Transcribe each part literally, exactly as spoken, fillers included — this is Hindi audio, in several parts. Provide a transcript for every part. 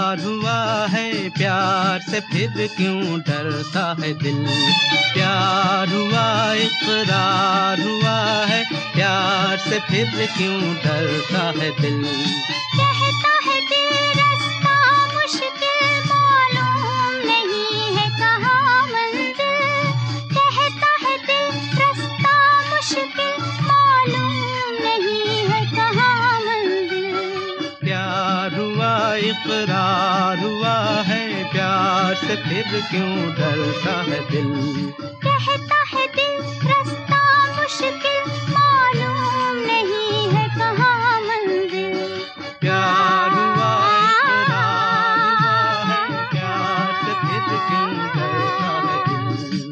प्यार हुआ है, प्यार से फिर क्यों डरता है दिल। प्यार हुआ, इकरार हुआ है, प्यार से फिर क्यों डरता है दिल। कहता है दिल रास्ता मुश्किल, मालूम नहीं है कहाँ मंजिल। कहता है दिल रास्ता मुश्किल, मालूम नहीं है कहाँ मंजिल। प्यार हुआ, इकरार हुआ है, प्यार से फिर क्यों डरता है दिल। कहता है दिल रास्ता मुश्किल, मालूम नहीं है कहाँ मंजिल। प्यार हुआ, इकरार हुआ है, प्यार से फिर क्यों डरता है दिल।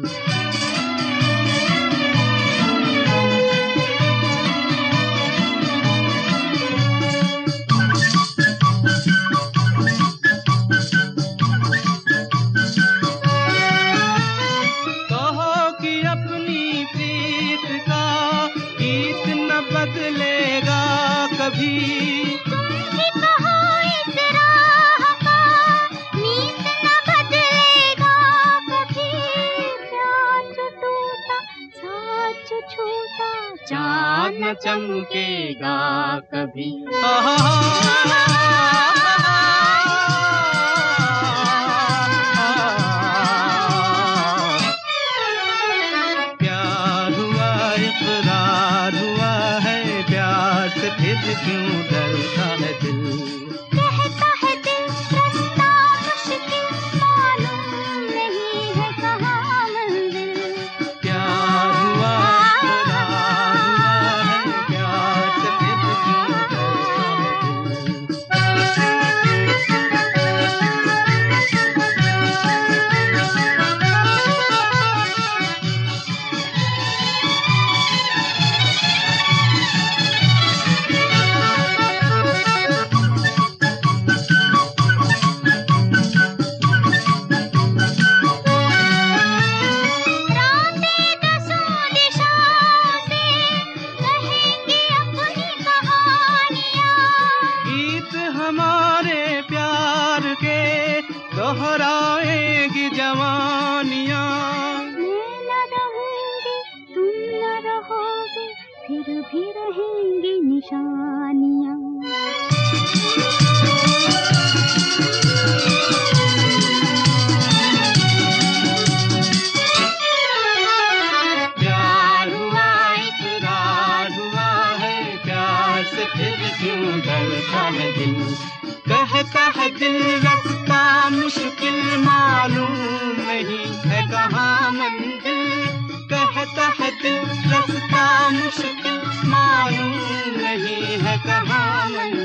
बदलेगा कभी तुम ही कहो इस राह का, नीत न बदलेगा कभी। प्यार जो टूटा साच छूटा, चाँद न चमकेगा कभी। फिर क्यों डरता है दिल। कहता है दिल रास्ता मुश्किल, मालूम नहीं है कहाँ मंजिल। प्यार हुआ, इकरार हुआ है, प्यार से फिर क्यों डरता हमारे प्यार के दोहराएगी जवानियाँ। मैं न रहूंगी तुम न रहोगे, फिर भी रहेंगी निशानियाँ। प्यार हुआ, इकरार हुआ है, प्यार से फिर क्यों डरता है दिल। कहता है दिल रास्ता मुश्किल, मालूम नहीं है कहाँ मंजिल। कहता है दिल रास्ता मुश्किल, मालूम नहीं है कहाँ मंजिल।